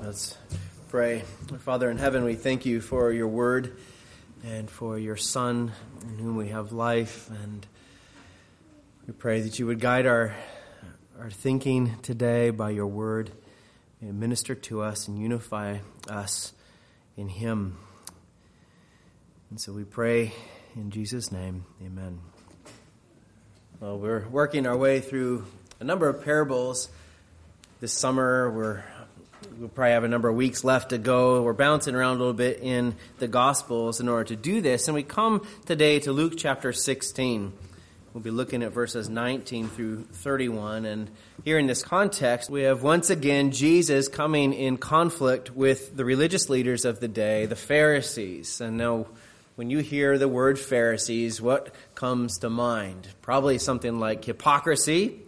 Let's pray. Our Father in heaven, we thank you for your word and for your Son in whom we have life. And we pray that you would guide our thinking today by your word and minister to us and unify us in him. And so we pray in Jesus' name, amen. Well, we're working our way through a number of parables this summer. We'll probably have a number of weeks left to go. We're bouncing around a little bit in the Gospels in order to do this. And we come today to Luke chapter 16. We'll be looking at verses 19 through 31. And here in this context, we have once again Jesus coming in conflict with the religious leaders of the day, the Pharisees. And now, when you hear the word Pharisees, what comes to mind? Probably something like hypocrisy.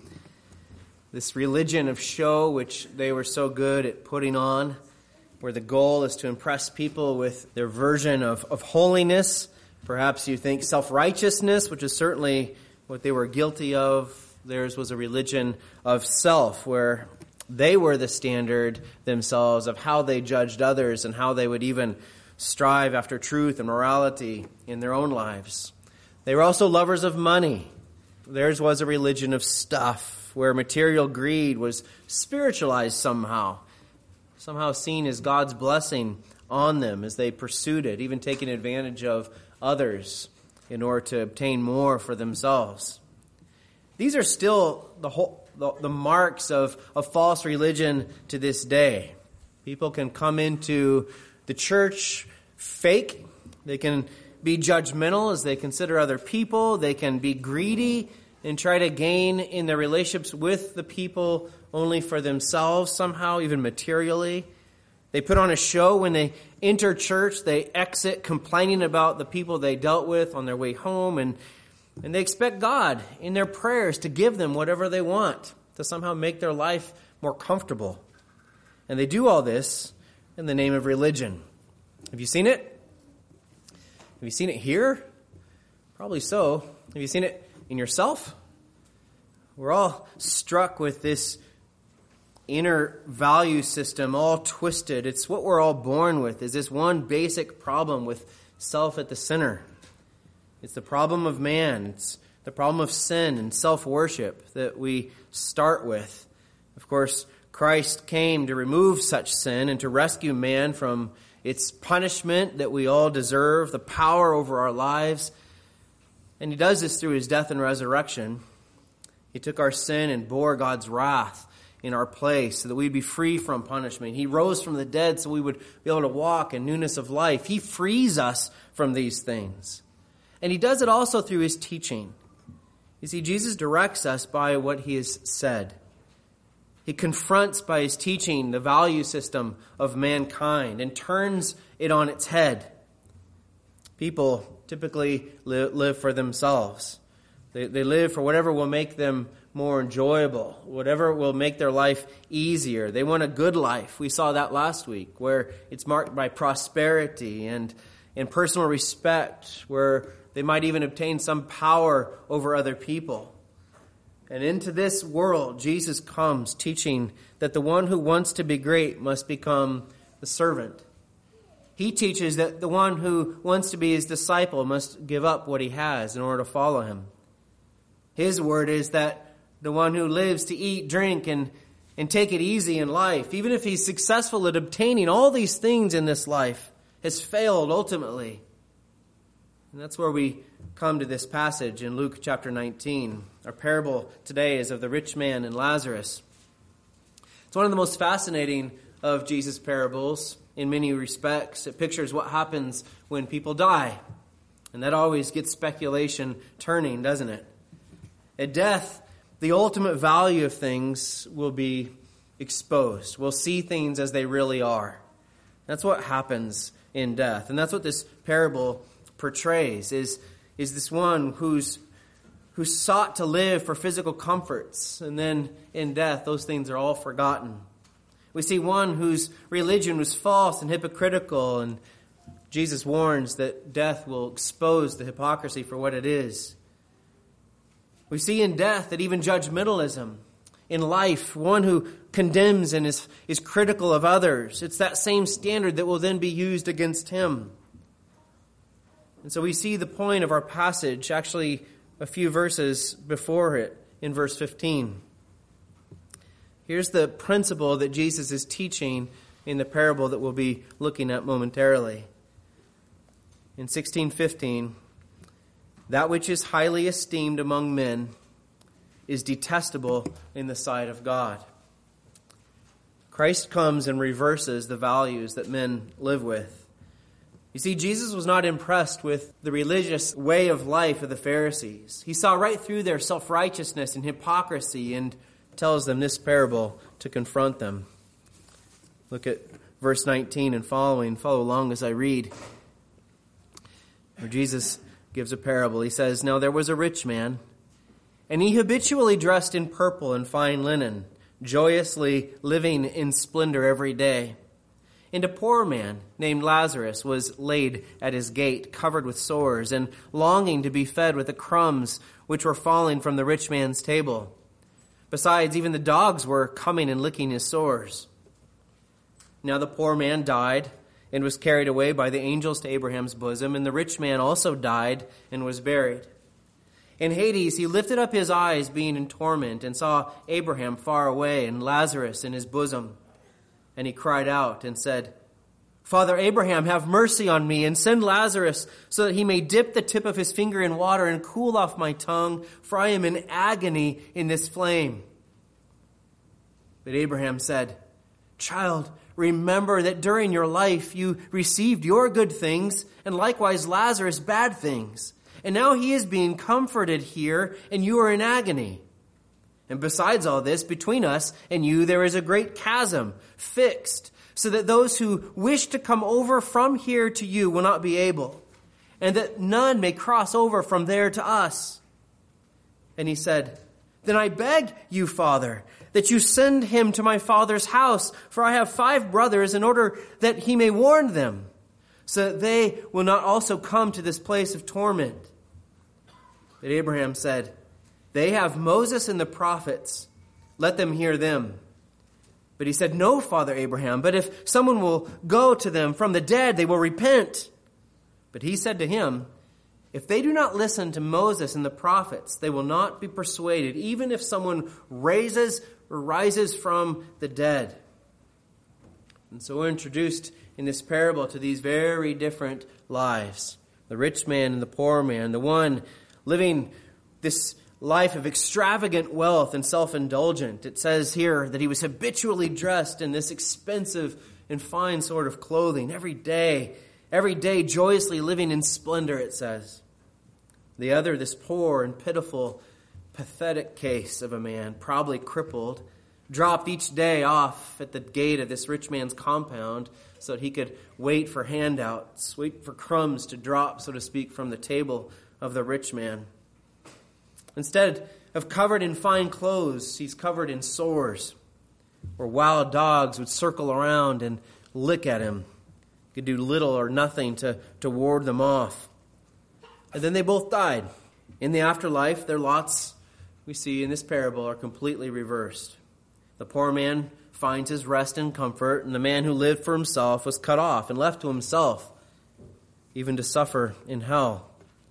This religion of show, which they were so good at putting on, where the goal is to impress people with their version of holiness. Perhaps you think self-righteousness, which is certainly what they were guilty of. Theirs was a religion of self, where they were the standard themselves of how they judged others and how they would even strive after truth and morality in their own lives. They were also lovers of money. Theirs was a religion of stuff, where material greed was spiritualized somehow seen as God's blessing on them as they pursued it, even taking advantage of others in order to obtain more for themselves. These are still the marks of false religion to this day. People can come into the church fake. They can be judgmental as they consider other people. They can be greedy and try to gain in their relationships with the people only for themselves somehow, even materially. They put on a show when they enter church. They exit complaining about the people they dealt with on their way home. And they expect God in their prayers to give them whatever they want, to somehow make their life more comfortable. And they do all this in the name of religion. Have you seen it? Have you seen it here? Probably so. Have you seen it in yourself? We're all struck with this inner value system, all twisted. It's what we're all born with, is this one basic problem with self at the center. It's the problem of man. It's the problem of sin and self-worship that we start with. Of course, Christ came to remove such sin and to rescue man from its punishment that we all deserve, the power over our lives. And he does this through his death and resurrection. He took our sin and bore God's wrath in our place so that we'd be free from punishment. He rose from the dead so we would be able to walk in newness of life. He frees us from these things. And he does it also through his teaching. You see, Jesus directs us by what he has said. He confronts by his teaching the value system of mankind and turns it on its head. People typically live for themselves. They live for whatever will make them more enjoyable, whatever will make their life easier. They want a good life. We saw that last week, where it's marked by prosperity and personal respect, where they might even obtain some power over other people. And into this world, Jesus comes teaching that the one who wants to be great must become the servant. He teaches that the one who wants to be his disciple must give up what he has in order to follow him. His word is that the one who lives to eat, drink, and take it easy in life, even if he's successful at obtaining all these things in this life, has failed ultimately. And that's where we come to this passage in Luke chapter 19. Our parable today is of the rich man and Lazarus. It's one of the most fascinating of Jesus' parables in many respects. It pictures what happens when people die. And that always gets speculation turning, doesn't it? At death, the ultimate value of things will be exposed. We'll see things as they really are. That's what happens in death. And that's what this parable portrays, is this one who sought to live for physical comforts, and then in death, those things are all forgotten. We see one whose religion was false and hypocritical, and Jesus warns that death will expose the hypocrisy for what it is. We see in death that even judgmentalism in life, one who condemns and is critical of others. It's that same standard that will then be used against him. And so we see the point of our passage actually a few verses before it in verse 15. Here's the principle that Jesus is teaching in the parable that we'll be looking at momentarily. In 16:15, that which is highly esteemed among men is detestable in the sight of God. Christ comes and reverses the values that men live with. You see, Jesus was not impressed with the religious way of life of the Pharisees. He saw right through their self-righteousness and hypocrisy and tells them this parable to confront them. Look at verse 19 and following. Follow along as I read. Where Jesus gives a parable. He says, "Now there was a rich man, and he habitually dressed in purple and fine linen, joyously living in splendor every day. And a poor man named Lazarus was laid at his gate, covered with sores, and longing to be fed with the crumbs which were falling from the rich man's table. Besides, even the dogs were coming and licking his sores. Now the poor man died and was carried away by the angels to Abraham's bosom, and the rich man also died and was buried. In Hades he lifted up his eyes, being in torment, and saw Abraham far away and Lazarus in his bosom. And he cried out and said, 'Father Abraham, have mercy on me, and send Lazarus so that he may dip the tip of his finger in water and cool off my tongue, for I am in agony in this flame.' But Abraham said, 'Child, remember that during your life you received your good things, and likewise Lazarus bad things. And now he is being comforted here, and you are in agony. And besides all this, between us and you there is a great chasm fixed, so that those who wish to come over from here to you will not be able, and that none may cross over from there to us.' And he said, 'Then I beg you, Father, that you send him to my father's house, for I have 5 brothers, in order that he may warn them, so that they will not also come to this place of torment.' But Abraham said, 'They have Moses and the prophets. Let them hear them.' But he said, 'No, Father Abraham, but if someone will go to them from the dead, they will repent.' But he said to him, 'If they do not listen to Moses and the prophets, they will not be persuaded, even if someone rises from the dead.'" And so we're introduced in this parable to these very different lives. The rich man and the poor man, the one living this life of extravagant wealth and self-indulgent. It says here that he was habitually dressed in this expensive and fine sort of clothing every day joyously living in splendor, it says. The other, this poor and pitiful, pathetic case of a man, probably crippled, dropped each day off at the gate of this rich man's compound so that he could wait for handouts, wait for crumbs to drop, so to speak, from the table of the rich man. Instead of covered in fine clothes, he's covered in sores, where wild dogs would circle around and lick at him. He could do little or nothing to ward them off. And then they both died. In the afterlife, their lots, we see in this parable, are completely reversed. The poor man finds his rest and comfort, and the man who lived for himself was cut off and left to himself, even to suffer in hell.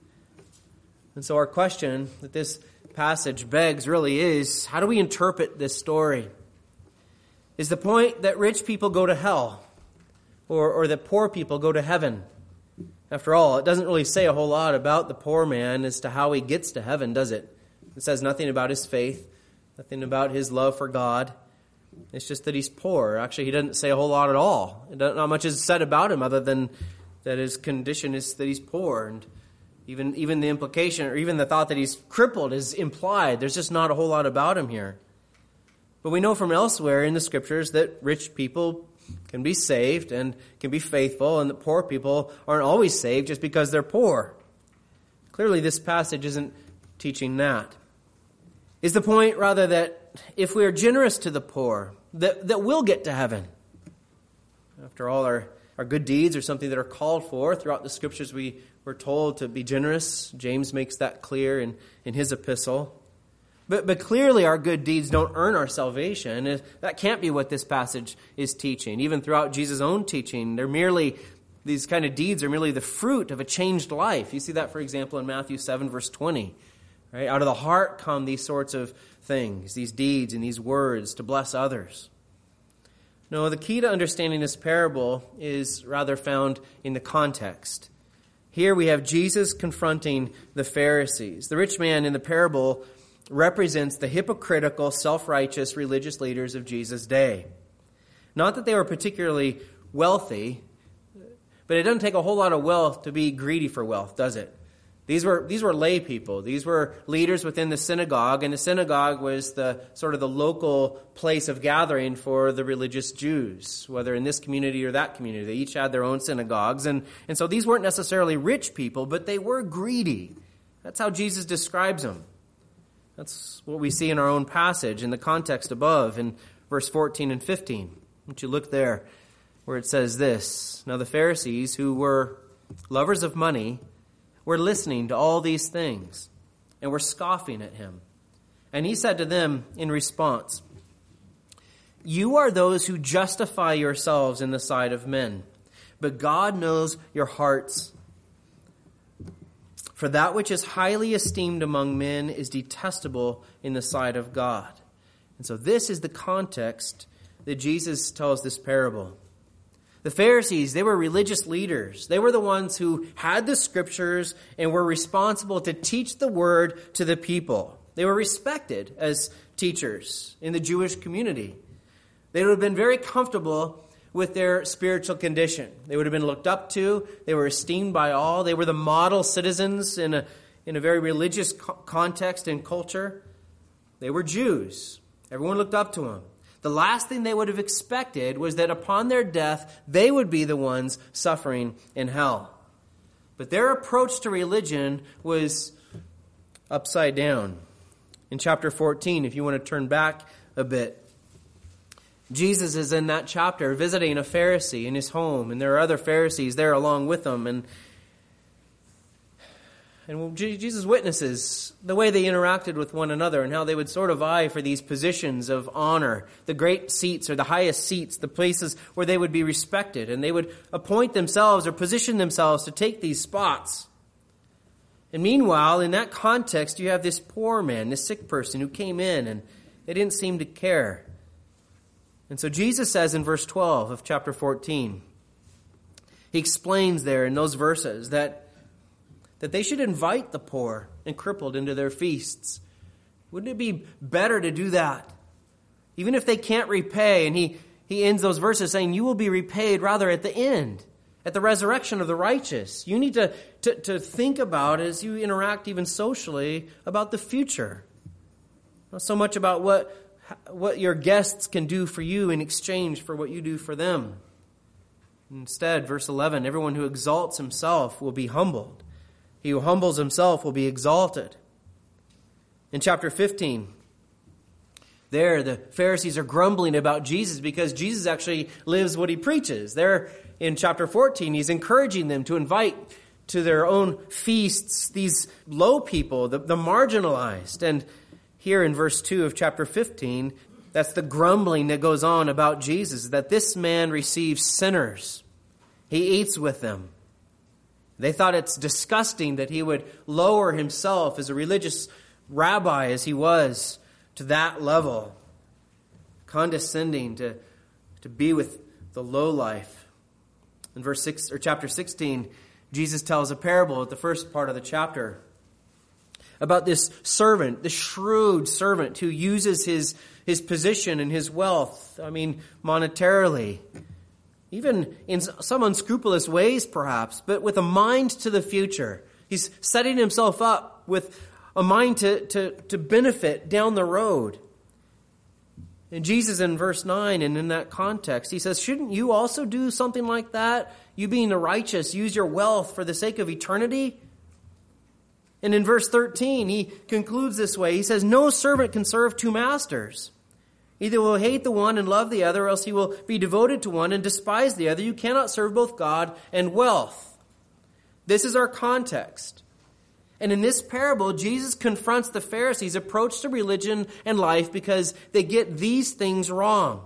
And so our question that this passage begs really is, how do we interpret this story? Is the point that rich people go to hell, or that poor people go to heaven? After all, it doesn't really say a whole lot about the poor man as to how he gets to heaven, does it? It says nothing about his faith, nothing about his love for God. It's just that he's poor. Actually, he doesn't say a whole lot at all. Not much is said about him other than that his condition is that he's poor. And even the implication, or even the thought that he's crippled is implied. There's just not a whole lot about him here. But we know from elsewhere in the Scriptures that rich people can be saved and can be faithful, and that poor people aren't always saved just because they're poor. Clearly, this passage isn't teaching that. Is the point rather that if we are generous to the poor, that we'll get to heaven? After all, our good deeds are something that are called for. Throughout the Scriptures, we're told to be generous. James makes that clear in his epistle. But clearly our good deeds don't earn our salvation. That can't be what this passage is teaching. Even throughout Jesus' own teaching, these kind of deeds are merely the fruit of a changed life. You see that, for example, in Matthew 7, verse 20. Right? Out of the heart come these sorts of things, these deeds and these words to bless others. No, the key to understanding this parable is rather found in the context. Here we have Jesus confronting the Pharisees. The rich man in the parable represents the hypocritical, self-righteous religious leaders of Jesus' day. Not that they were particularly wealthy, but it doesn't take a whole lot of wealth to be greedy for wealth, does it? These were lay people. These were leaders within the synagogue, and the synagogue was the sort of the local place of gathering for the religious Jews, whether in this community or that community. They each had their own synagogues, and so these weren't necessarily rich people, but they were greedy. That's how Jesus describes them. That's what we see in our own passage in the context above in verse 14 and 15. Won't you look there where it says this? Now the Pharisees, who were lovers of money, were listening to all these things and were scoffing at him. And he said to them in response, "You are those who justify yourselves in the sight of men, but God knows your hearts. For that which is highly esteemed among men is detestable in the sight of God." And so this is the context that Jesus tells this parable. The Pharisees, they were religious leaders. They were the ones who had the scriptures and were responsible to teach the word to the people. They were respected as teachers in the Jewish community. They would have been very comfortable with their spiritual condition. They would have been looked up to. They were esteemed by all. They were the model citizens in a very religious context and culture. They were Jews. Everyone looked up to them. The last thing they would have expected was that upon their death, they would be the ones suffering in hell. But their approach to religion was upside down. In chapter 14, if you want to turn back a bit, Jesus is in that chapter visiting a Pharisee in his home, and there are other Pharisees there along with him. And Jesus witnesses the way they interacted with one another and how they would sort of vie for these positions of honor, the great seats or the highest seats, the places where they would be respected. And they would appoint themselves or position themselves to take these spots. And meanwhile, in that context, you have this poor man, this sick person who came in and they didn't seem to care. And so Jesus says in verse 12 of chapter 14, he explains there in those verses that they should invite the poor and crippled into their feasts. Wouldn't it be better to do that? Even if they can't repay, and he ends those verses saying, you will be repaid rather at the end, at the resurrection of the righteous. You need to think about, as you interact even socially, about the future. Not so much about what your guests can do for you in exchange for what you do for them. Instead, verse 11, everyone who exalts himself will be humbled. He who humbles himself will be exalted. In chapter 15, there the Pharisees are grumbling about Jesus because Jesus actually lives what he preaches. There in chapter 14, he's encouraging them to invite to their own feasts these low people, the marginalized. And here in verse 2 of chapter 15, that's the grumbling that goes on about Jesus, that this man receives sinners. He eats with them. They thought it's disgusting that he would lower himself as a religious rabbi as he was to that level, condescending to be with the lowlife. In verse 6 or chapter 16, Jesus tells a parable at the first part of the chapter about this servant, the shrewd servant who uses his position and his wealth, monetarily, even in some unscrupulous ways perhaps, but with a mind to the future. He's setting himself up with a mind to benefit down the road. And Jesus in verse 9 and in that context, he says, shouldn't you also do something like that? You being the righteous, use your wealth for the sake of eternity? And in verse 13, he concludes this way. He says, no servant can serve two masters. Either will hate the one and love the other, or else he will be devoted to one and despise the other. You cannot serve both God and wealth. This is our context. And in this parable, Jesus confronts the Pharisees' approach to religion and life because they get these things wrong.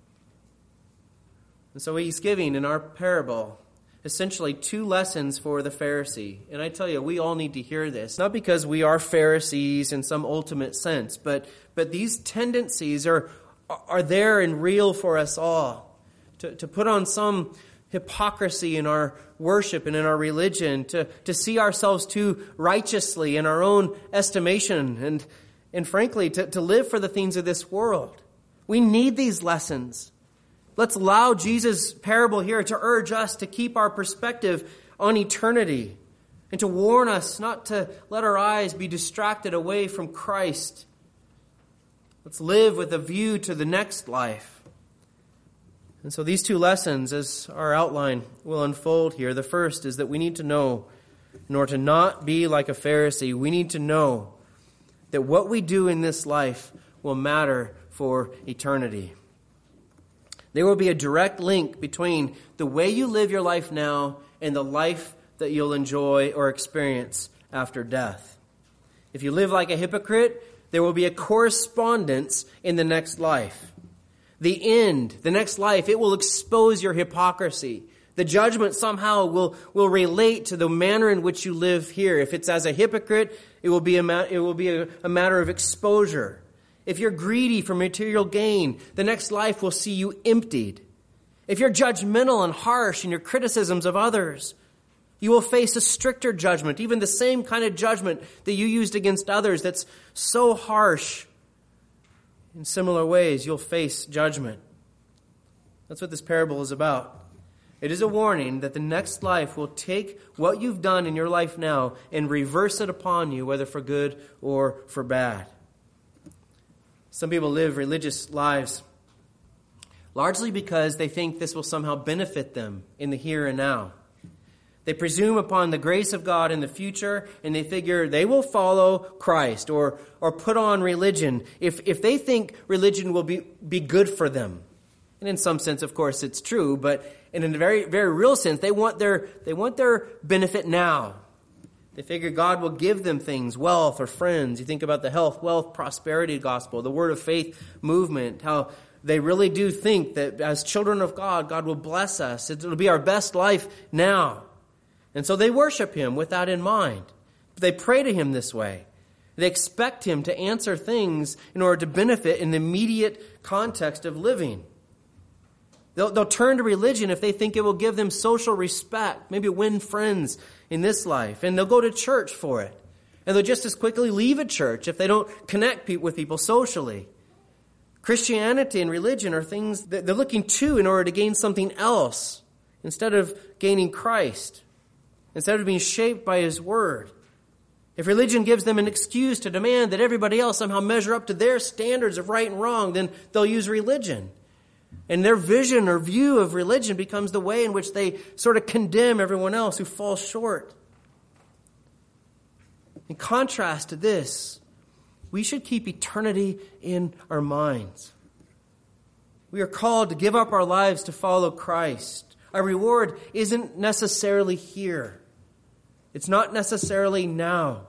And so he's giving in our parable essentially two lessons for the Pharisee. And I tell you, we all need to hear this. Not because we are Pharisees in some ultimate sense, but these tendencies are there and real for us all. To put on some hypocrisy in our worship and in our religion, to see ourselves too righteously in our own estimation, and frankly, to live for the things of this world. We need these lessons. Let's allow Jesus' parable here to urge us to keep our perspective on eternity and to warn us not to let our eyes be distracted away from Christ. Let's live with a view to the next life. And so these two lessons, as our outline will unfold here, the first is that we need to know, in order to not be like a Pharisee, we need to know that what we do in this life will matter for eternity. There will be a direct link between the way you live your life now and the life that you'll enjoy or experience after death. If you live like a hypocrite, there will be a correspondence in the next life. The end, the next life, it will expose your hypocrisy. The judgment somehow will relate to the manner in which you live here. If it's as a hypocrite, it will be a matter of exposure. If you're greedy for material gain, the next life will see you emptied. If you're judgmental and harsh in your criticisms of others, you will face a stricter judgment, even the same kind of judgment that you used against others that's so harsh. In similar ways, you'll face judgment. That's what this parable is about. It is a warning that the next life will take what you've done in your life now and reverse it upon you, whether for good or for bad. Some people live religious lives largely because they think this will somehow benefit them in the here and now. They presume upon the grace of God in the future, and they figure they will follow Christ or put on religion if they think religion will be good for them. And in some sense, of course, it's true, but in a very, very real sense, they want their benefit now. They figure God will give them things, wealth or friends. You think about the health, wealth, prosperity gospel, the word of faith movement, how they really do think that as children of God, God will bless us. It'll be our best life now. And so they worship Him with that in mind. They pray to Him this way. They expect Him to answer things in order to benefit in the immediate context of living. They'll turn to religion if they think it will give them social respect, maybe win friends in this life. And they'll go to church for it. And they'll just as quickly leave a church if they don't connect with people socially. Christianity and religion are things that they're looking to in order to gain something else instead of gaining Christ, instead of being shaped by His Word. If religion gives them an excuse to demand that everybody else somehow measure up to their standards of right and wrong, then they'll use religion. And their vision or view of religion becomes the way in which they sort of condemn everyone else who falls short. In contrast to this, we should keep eternity in our minds. We are called to give up our lives to follow Christ. Our reward isn't necessarily here. It's not necessarily now.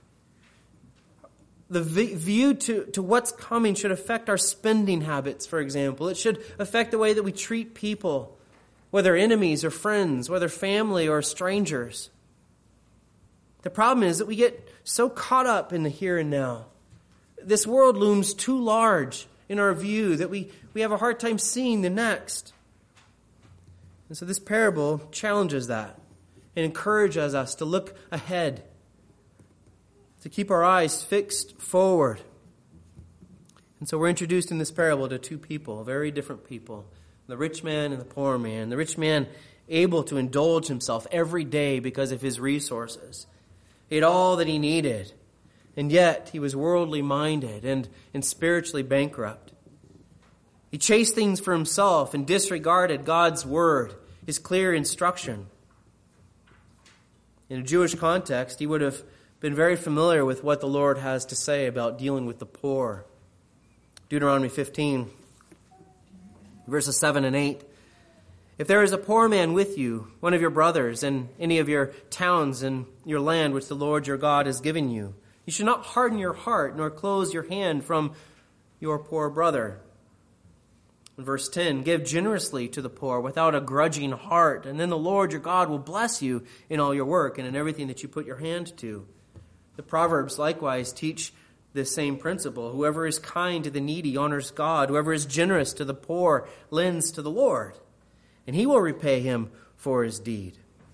The view to what's coming should affect our spending habits, for example. It should affect the way that we treat people, whether enemies or friends, whether family or strangers. The problem is that we get so caught up in the here and now. This world looms too large in our view that we have a hard time seeing the next. And so this parable challenges that and encourages us to look ahead, to keep our eyes fixed forward. And so we're introduced in this parable to two people, very different people, the rich man and the poor man. The rich man able to indulge himself every day because of his resources. He had all that he needed, and yet he was worldly minded and spiritually bankrupt. He chased things for himself and disregarded God's word, His clear instruction. In a Jewish context, he would have been very familiar with what the Lord has to say about dealing with the poor. Deuteronomy 15, verses 7 and 8. If there is a poor man with you, one of your brothers, in any of your towns in your land which the Lord your God has given you, you should not harden your heart nor close your hand from your poor brother. In verse 10, give generously to the poor without a grudging heart, and then the Lord your God will bless you in all your work and in everything that you put your hand to. The Proverbs likewise teach this same principle. Whoever is kind to the needy honors God. Whoever is generous to the poor lends to the Lord, and he will repay him for his deed.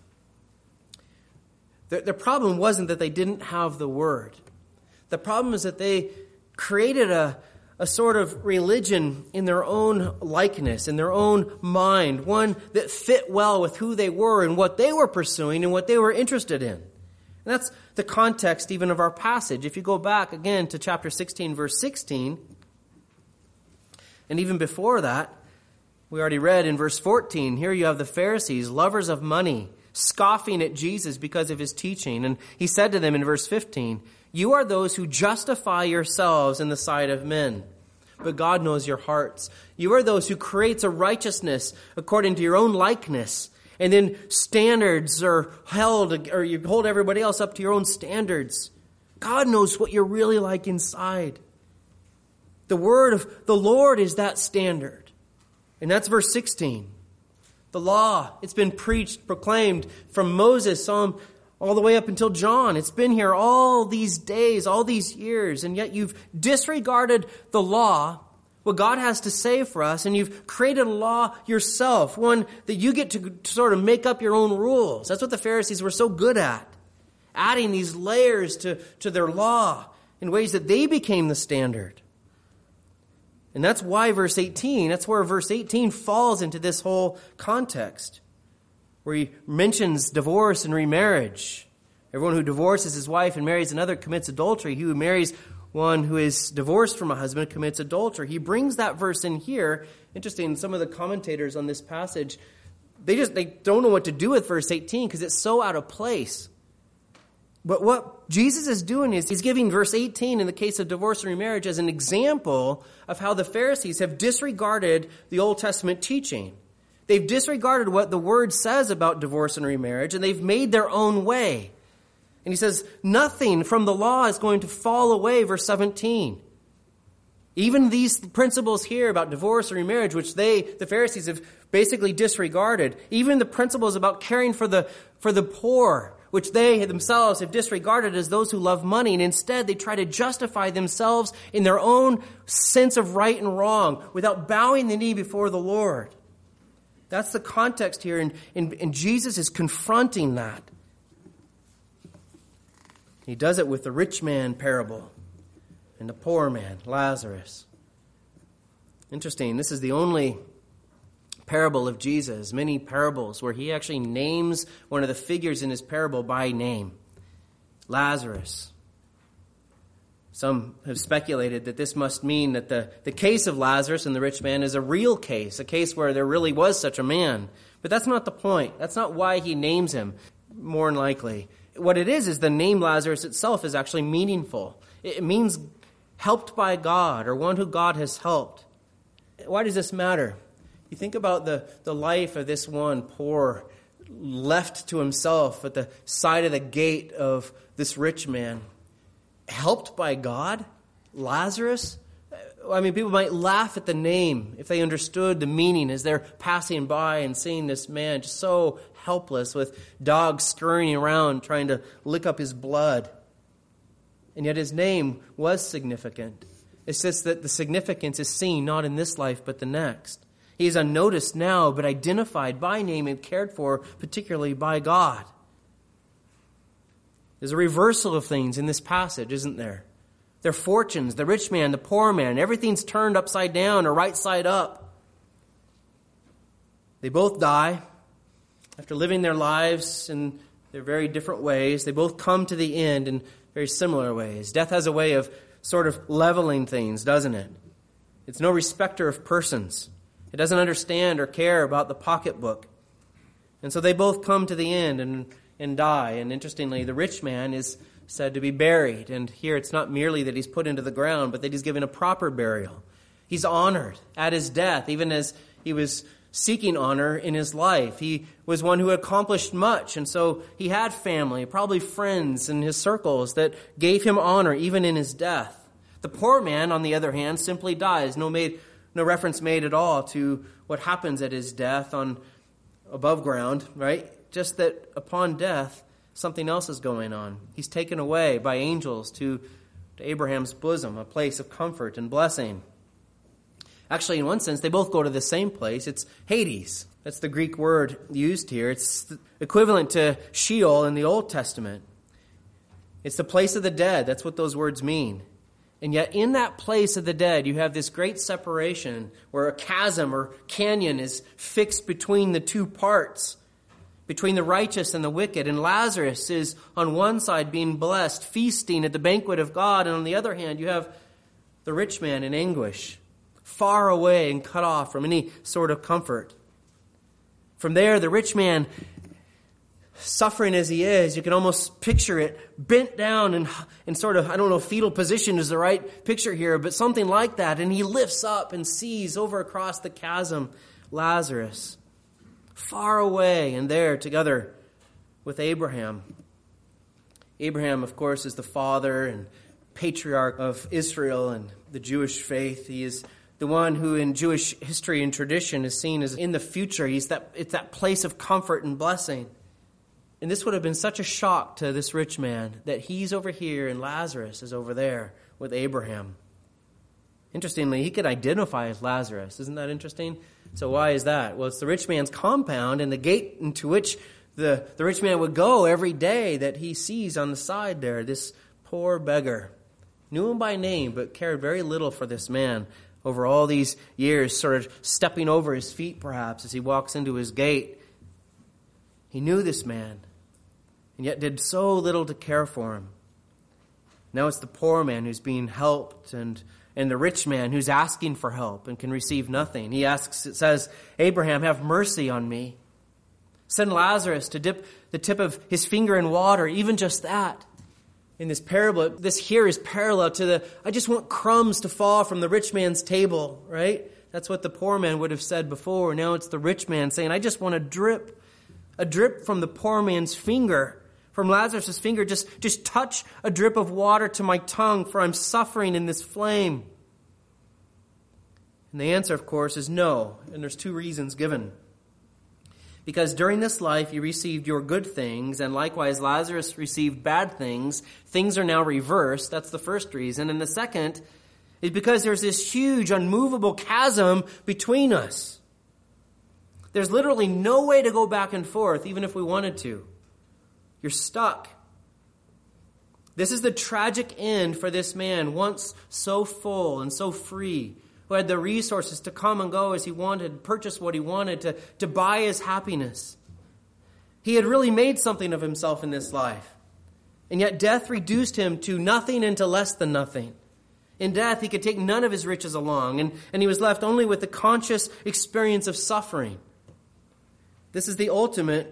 The problem wasn't that they didn't have the word. The problem is that they created a sort of religion in their own likeness, in their own mind, one that fit well with who they were and what they were pursuing and what they were interested in. And that's the context even of our passage. If you go back again to chapter 16, verse 16, and even before that, we already read in verse 14, here you have the Pharisees, lovers of money, scoffing at Jesus because of his teaching. And he said to them in verse 15, you are those who justify yourselves in the sight of men, but God knows your hearts. You are those who creates a righteousness according to your own likeness, and then standards are held, or you hold everybody else up to your own standards. God knows what you're really like inside. The word of the Lord is that standard. And that's verse 16. The law, it's been preached, proclaimed from Moses on all the way up until John. It's been here all these days, all these years, and yet you've disregarded the law, what God has to say for us, and you've created a law yourself, one that you get to sort of make up your own rules. That's what the Pharisees were so good at, adding these layers to their law in ways that they became the standard. And that's why verse 18, that's where verse 18 falls into this whole context, where he mentions divorce and remarriage. Everyone who divorces his wife and marries another commits adultery. He who marries one who is divorced from a husband commits adultery. He brings that verse in here. Interesting, some of the commentators on this passage, they don't know what to do with verse 18 because it's so out of place. But what Jesus is doing is he's giving verse 18 in the case of divorce and remarriage as an example of how the Pharisees have disregarded the Old Testament teaching. They've disregarded what the Word says about divorce and remarriage, and they've made their own way. And he says, nothing from the law is going to fall away, verse 17. Even these principles here about divorce and remarriage, which the Pharisees have basically disregarded, even the principles about caring for the poor, which they themselves have disregarded as those who love money, and instead they try to justify themselves in their own sense of right and wrong without bowing the knee before the Lord. That's the context here, and Jesus is confronting that. He does it with the rich man parable and the poor man, Lazarus. Interesting, this is the only parable of Jesus, many parables, where he actually names one of the figures in his parable by name, Lazarus. Some have speculated that this must mean that the case of Lazarus and the rich man is a real case, a case where there really was such a man. But that's not the point. That's not why he names him, more than likely. What it is the name Lazarus itself is actually meaningful. It means helped by God, or one who God has helped. Why does this matter? You think about the life of this one poor, left to himself at the side of the gate of this rich man. Helped by God? Lazarus? I mean, people might laugh at the name if they understood the meaning as they're passing by and seeing this man just so helpless with dogs scurrying around trying to lick up his blood. And yet his name was significant. It's just that the significance is seen not in this life but the next. He is unnoticed now, but identified by name and cared for, particularly by God. There's a reversal of things in this passage, isn't there? Their fortunes, the rich man, the poor man, everything's turned upside down or right side up. They both die after living their lives in their very different ways. They both come to the end in very similar ways. Death has a way of sort of leveling things, doesn't it? It's no respecter of persons. It doesn't understand or care about the pocketbook. And so they both come to the end and die. And interestingly, the rich man is said to be buried. And here it's not merely that he's put into the ground, but that he's given a proper burial. He's honored at his death, even as he was seeking honor in his life. He was one who accomplished much, and so he had family, probably friends in his circles that gave him honor even in his death. The poor man, on the other hand, simply dies. No reference made at all to what happens at his death on above ground, right? Just that upon death, something else is going on. He's taken away by angels to Abraham's bosom, a place of comfort and blessing. Actually, in one sense, they both go to the same place. It's Hades. That's the Greek word used here. It's equivalent to Sheol in the Old Testament. It's the place of the dead. That's what those words mean. And yet in that place of the dead, you have this great separation where a chasm or canyon is fixed between the two parts, between the righteous and the wicked. And Lazarus is on one side being blessed, feasting at the banquet of God. And on the other hand, you have the rich man in anguish, far away and cut off from any sort of comfort. From there, the rich man, suffering as he is, you can almost picture it, bent down in sort of, I don't know if fetal position is the right picture here, but something like that. And he lifts up and sees over across the chasm Lazarus, far away and there together with Abraham. Abraham, of course, is the father and patriarch of Israel and the Jewish faith. He is the one who in Jewish history and tradition is seen as in the future. It's that place of comfort and blessing. And this would have been such a shock to this rich man that he's over here and Lazarus is over there with Abraham. Interestingly, he could identify as Lazarus. Isn't that interesting? So why is that? Well, it's the rich man's compound and the gate into which the rich man would go every day that he sees on the side there. This poor beggar. Knew him by name, but cared very little for this man over all these years, sort of stepping over his feet perhaps as he walks into his gate. He knew this man, and yet did so little to care for him. Now it's the poor man who's being helped, and the rich man who's asking for help and can receive nothing. He asks, it says, Abraham, have mercy on me. Send Lazarus to dip the tip of his finger in water, even just that. In this parable, this here is parallel to I just want crumbs to fall from the rich man's table, right? That's what the poor man would have said before. Now it's the rich man saying, I just want a drip from the poor man's finger, from Lazarus' finger. Just touch a drip of water to my tongue, for I'm suffering in this flame. And the answer, of course, is no. And there's two reasons given. Because during this life you received your good things, and likewise Lazarus received bad things. Things are now reversed. That's the first reason. And the second is because there's this huge, unmovable chasm between us. There's literally no way to go back and forth, even if we wanted to. You're stuck. This is the tragic end for this man, once so full and so free, who had the resources to come and go as he wanted, purchase what he wanted, to buy his happiness. He had really made something of himself in this life. And yet death reduced him to nothing and to less than nothing. In death, he could take none of his riches along, and he was left only with the conscious experience of suffering. This is the ultimate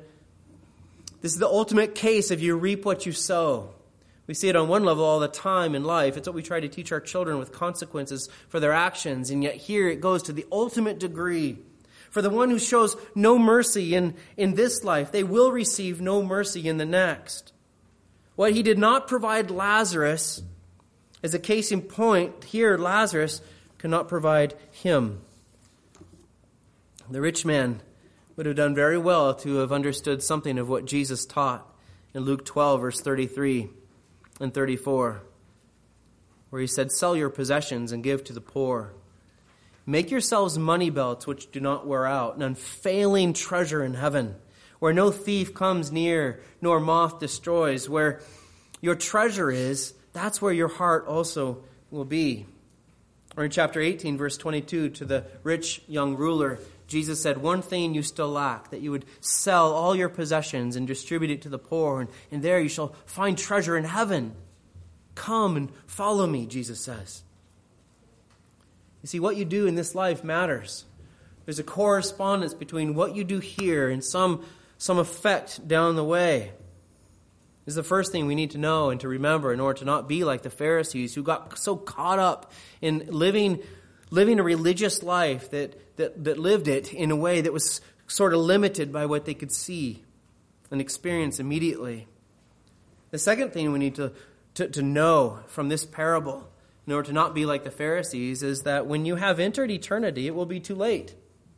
case of you reap what you sow. We see it on one level all the time in life. It's what we try to teach our children with consequences for their actions. And yet here it goes to the ultimate degree. For the one who shows no mercy in this life, they will receive no mercy in the next. What he did not provide Lazarus, as a case in point, here Lazarus cannot provide him. The rich man would have done very well to have understood something of what Jesus taught in Luke 12, verse 33 and 34, where he said, sell your possessions and give to the poor. Make yourselves money belts which do not wear out, an unfailing treasure in heaven, where no thief comes near, nor moth destroys. Where your treasure is, that's where your heart also will be. Or in chapter 18, verse 22, to the rich young ruler, Jesus said, one thing you still lack, that you would sell all your possessions and distribute it to the poor, and there you shall find treasure in heaven. Come and follow me, Jesus says. You see, what you do in this life matters. There's a correspondence between what you do here and some effect down the way. This is the first thing we need to know and to remember in order to not be like the Pharisees who got so caught up in living a religious life that that lived it in a way that was sort of limited by what they could see and experience immediately. The second thing we need to know from this parable, in order to not be like the Pharisees, is that when you have entered eternity, it will be too late.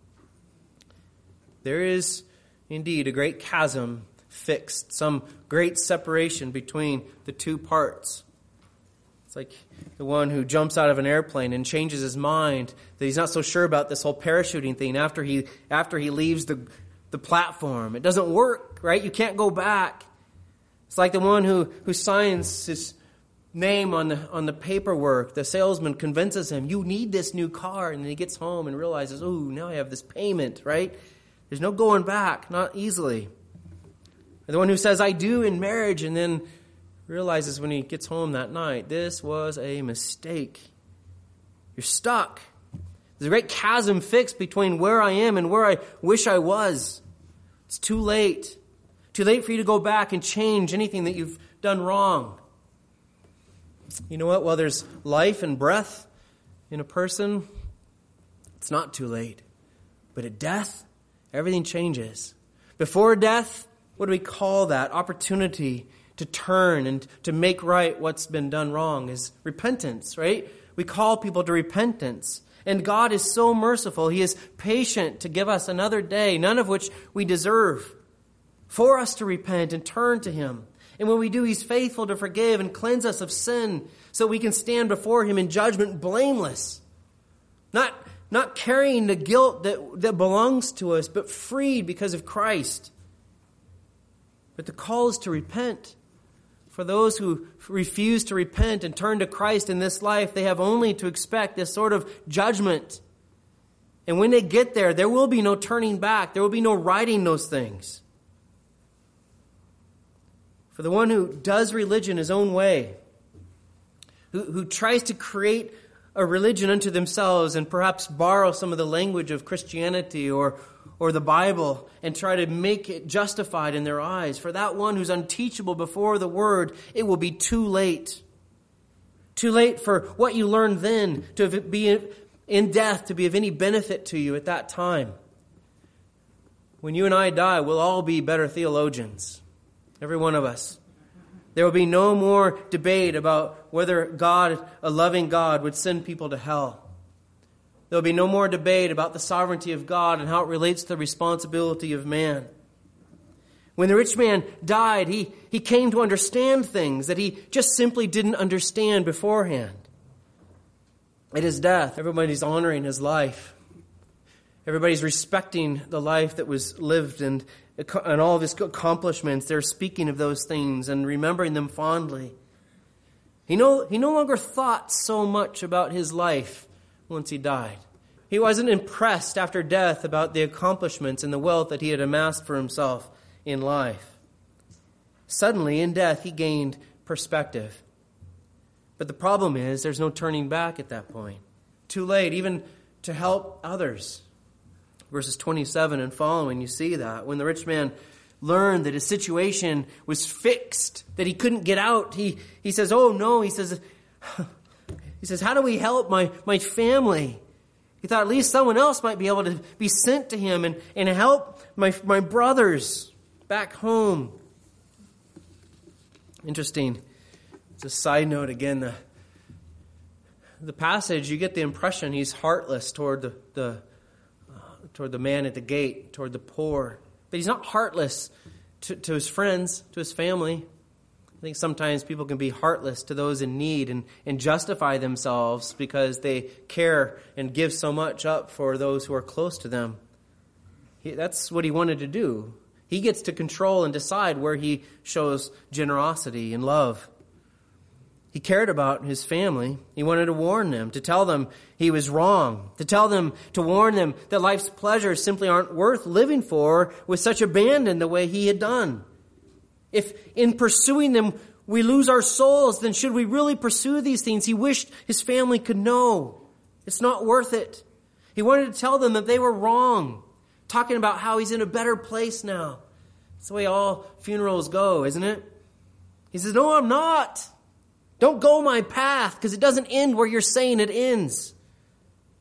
There is indeed a great chasm fixed, some great separation between the two parts. It's like the one who jumps out of an airplane and changes his mind that he's not so sure about this whole parachuting thing after he leaves the platform. It doesn't work, right? You can't go back. It's like the one who signs his name on the paperwork. The salesman convinces him, you need this new car. And then he gets home and realizes, oh, now I have this payment, right? There's no going back, not easily. And the one who says, I do in marriage, and then realizes when he gets home that night, this was a mistake. You're stuck. There's a great chasm fixed between where I am and where I wish I was. It's too late. Too late for you to go back and change anything that you've done wrong. You know what? While there's life and breath in a person, it's not too late. But at death, everything changes. Before death, what do we call that? Opportunity to turn and to make right what's been done wrong is repentance, right? We call people to repentance. And God is so merciful. He is patient to give us another day, none of which we deserve, for us to repent and turn to Him. And when we do, He's faithful to forgive and cleanse us of sin so we can stand before Him in judgment blameless. Not carrying the guilt that belongs to us, but freed because of Christ. But the call is to repent. For those who refuse to repent and turn to Christ in this life, they have only to expect this sort of judgment. And when they get there, there will be no turning back. There will be no righting those things. For the one who does religion his own way, who tries to create a religion unto themselves and perhaps borrow some of the language of Christianity or the Bible and try to make it justified in their eyes. For that one who's unteachable before the Word, it will be too late. Too late for what you learned then to be in death to be of any benefit to you at that time. When you and I die, we'll all be better theologians. Every one of us. There will be no more debate about whether God, a loving God, would send people to hell. There will be no more debate about the sovereignty of God and how it relates to the responsibility of man. When the rich man died, he came to understand things that he just simply didn't understand beforehand. At his death, everybody's honoring his life. Everybody's respecting the life that was lived and all of his accomplishments. They're speaking of those things and remembering them fondly. He no longer thought so much about his life once he died. He wasn't impressed after death about the accomplishments and the wealth that he had amassed for himself in life. Suddenly, in death, he gained perspective. But the problem is, there's no turning back at that point. Too late, even to help others. Verses 27 and following, you see that. When the rich man learned that his situation was fixed, that he couldn't get out, he says, oh no, he says, how do we help my family? He thought at least someone else might be able to be sent to him and help my brothers back home. Interesting. It's a side note again. The passage, you get the impression he's heartless toward the man at the gate, toward the poor. But he's not heartless to his friends, to his family. I think sometimes people can be heartless to those in need and justify themselves because they care and give so much up for those who are close to them. That's what he wanted to do. He gets to control and decide where he shows generosity and love. He cared about his family. He wanted to warn them, to tell them he was wrong, to warn them that life's pleasures simply aren't worth living for with such abandon the way he had done. If in pursuing them we lose our souls, then should we really pursue these things? He wished his family could know. It's not worth it. He wanted to tell them that they were wrong, talking about how he's in a better place now. That's the way all funerals go, isn't it? He says, no, I'm not. Don't go my path, because it doesn't end where you're saying it ends.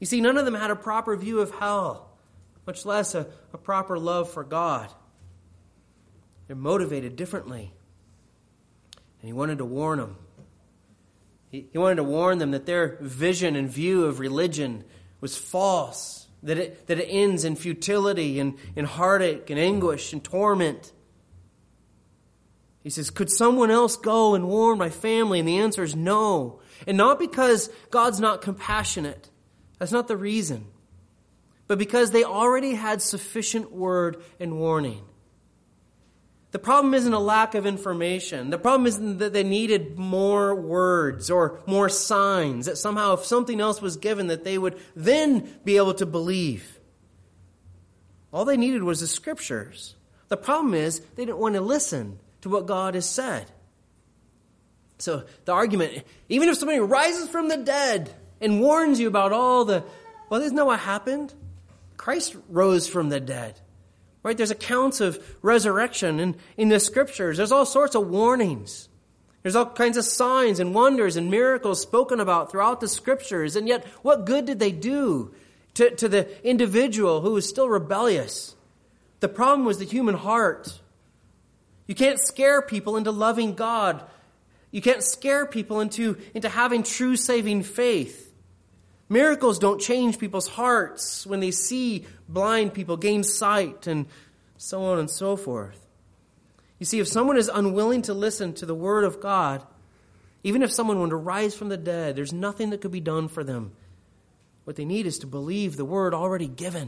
You see, none of them had a proper view of hell, much less a proper love for God. They're motivated differently. And he wanted to warn them. He wanted to warn them that their vision and view of religion was false, that it ends in futility and in heartache and anguish and torment. He says, could someone else go and warn my family? And the answer is no. And not because God's not compassionate. That's not the reason. But because they already had sufficient word and warning. The problem isn't a lack of information. The problem isn't that they needed more words or more signs, that somehow if something else was given that they would then be able to believe. All they needed was the Scriptures. The problem is they didn't want to listen to what God has said. So the argument, even if somebody rises from the dead and warns you about all the, well, isn't that what happened? Christ rose from the dead. Right? There's accounts of resurrection in the Scriptures. There's all sorts of warnings. There's all kinds of signs and wonders and miracles spoken about throughout the Scriptures. And yet, what good did they do to the individual who was still rebellious? The problem was the human heart. You can't scare people into loving God. You can't scare people into having true saving faith. Miracles don't change people's hearts when they see blind people gain sight and so on and so forth. You see, if someone is unwilling to listen to the Word of God, even if someone were to rise from the dead, there's nothing that could be done for them. What they need is to believe the Word already given.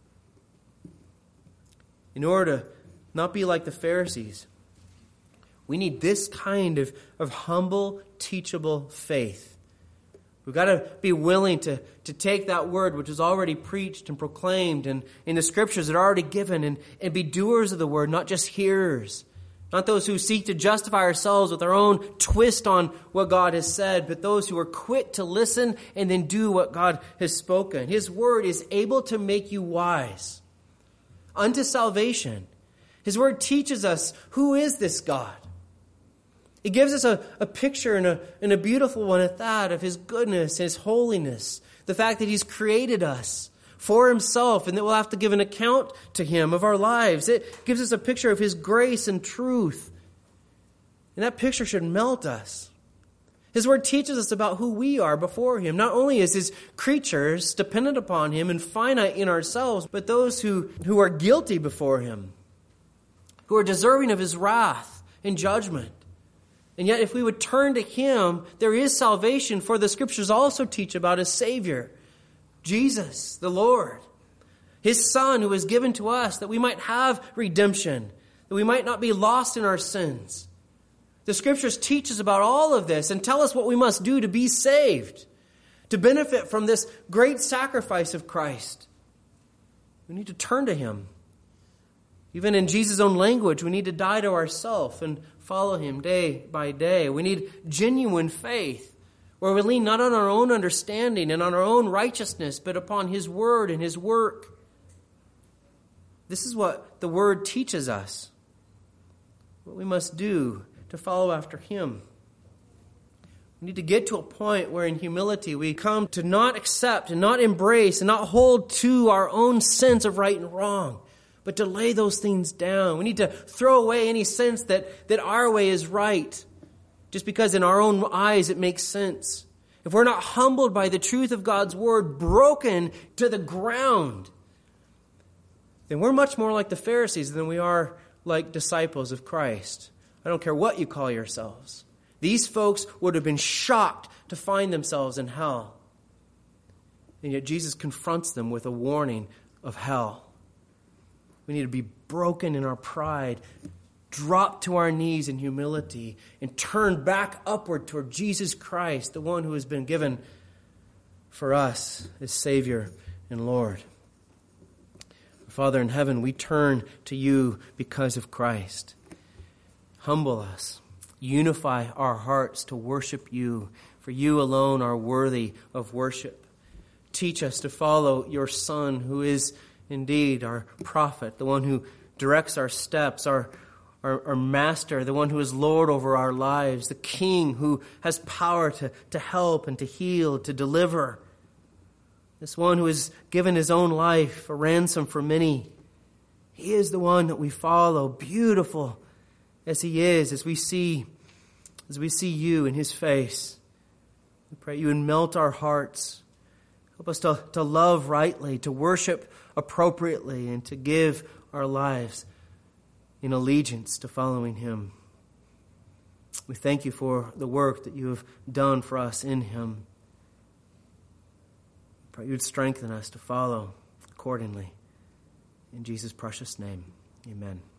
In order to not be like the Pharisees, we need this kind of humble, teachable faith. We've got to be willing to take that word which is already preached and proclaimed and in the Scriptures that are already given and be doers of the word, not just hearers. Not those who seek to justify ourselves with our own twist on what God has said, but those who are quick to listen and then do what God has spoken. His word is able to make you wise unto salvation. His word teaches us who is this God. It gives us a picture and a beautiful one at that of His goodness, His holiness, the fact that He's created us for Himself and that we'll have to give an account to Him of our lives. It gives us a picture of His grace and truth. And that picture should melt us. His word teaches us about who we are before Him. Not only as His creatures dependent upon Him and finite in ourselves, but those who are guilty before Him, who are deserving of His wrath and judgment. And yet if we would turn to Him, there is salvation, for the Scriptures also teach about His Savior, Jesus, the Lord, His Son who was given to us that we might have redemption, that we might not be lost in our sins. The Scriptures teach us about all of this and tell us what we must do to be saved, to benefit from this great sacrifice of Christ. We need to turn to Him. Even in Jesus' own language, we need to die to ourselves and follow Him day by day. We need genuine faith, where we lean not on our own understanding and on our own righteousness, but upon His word and His work. This is what the word teaches us, what we must do to follow after Him. We need to get to a point where in humility we come to not accept and not embrace and not hold to our own sense of right and wrong, but to lay those things down. We need to throw away any sense that our way is right, just because in our own eyes it makes sense. If we're not humbled by the truth of God's word, broken to the ground, then we're much more like the Pharisees than we are like disciples of Christ. I don't care what you call yourselves. These folks would have been shocked to find themselves in hell. And yet Jesus confronts them with a warning of hell. We need to be broken in our pride, drop to our knees in humility, and turn back upward toward Jesus Christ, the one who has been given for us as Savior and Lord. Father in heaven, we turn to You because of Christ. Humble us. Unify our hearts to worship You, for You alone are worthy of worship. Teach us to follow Your Son, who is indeed our prophet, the one who directs our steps, our master, the one who is Lord over our lives, the King who has power to help and to heal, to deliver. this one who has given his own life, a ransom for many. He is the one that we follow, beautiful as he is, as we see you in his face. We pray you would melt our hearts. Help us to love rightly, to worship appropriately, and to give our lives in allegiance to following him. We thank you for the work that you have done for us in him. Pray you would strengthen us to follow accordingly. In Jesus' precious name, amen.